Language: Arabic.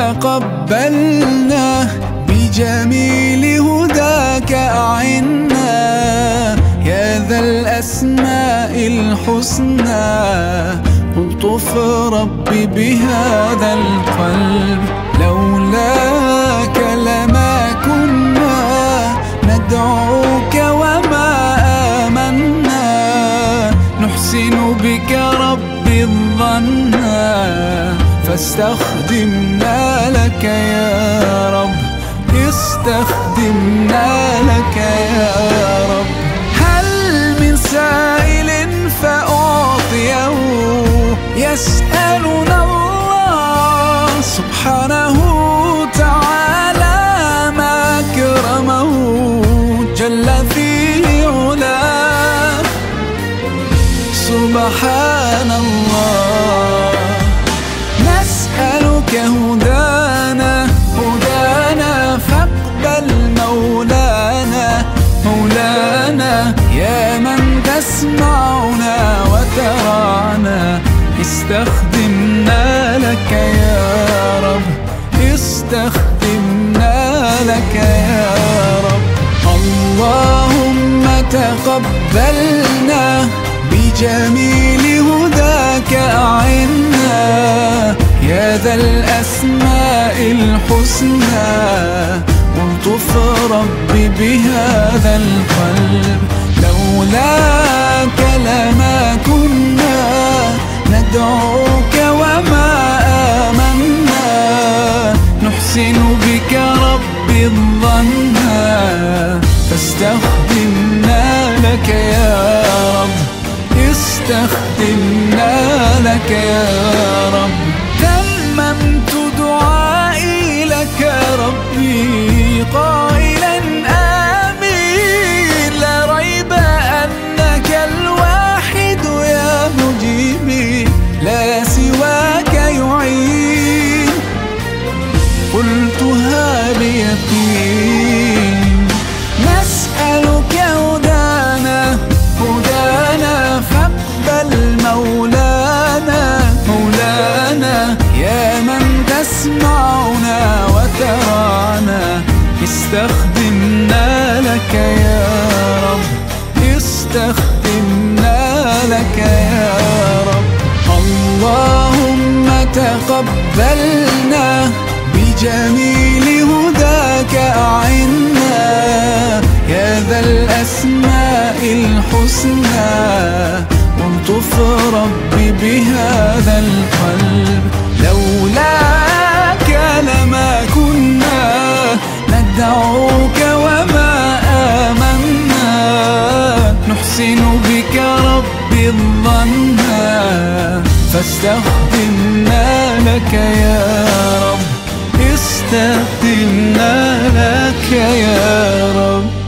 تقبلنا بجميل هداك أعنا يا ذا الأسماء الحسنى الطف ربي بهذا القلب لولاك لما كنا ندعوك وما آمنا نحسن بك ربي الظن فاستخدمنا لك يا رب استخدمنا لك يا رب هل من سائل فأعطيه يسألنا الله سبحانه تعالى ما أكرمه جل في علاه سبحان الله نسألك هدانا فاقبل مولانا يا من تسمعنا وترانا استخدمنا لك يا رب استخدمنا لك يا رب اللهم تقبلنا بجميل هداك أعنا يا ذا الأسماء الحسنى والطف ربي بهذا القلب لولاك لما كنا ندعوك وما آمنا نحسن بك ربي الظن فاستخدمنا لك يا رب استخدمنا لك يا رب تممت دعائي لك ربي قائلا آمين لا ريب أنك الواحد يا مجيبي لا سواك يعين قلتها بيقين نسألك هدانا فاقبل مولانا يا من تسمعنا وترانا استخدمنا لك يا رب استخدمنا لك يا رب اللهم تقبلنا بجميل هداك أعنا يا ذا الأسماء الحسنى والطف ربي بهذا القلب لولاك لما كنا ندعوك وما آمنا نحسن بك ربي الظن فاستخدمنا لك يا رب استخدمنا لك يا رب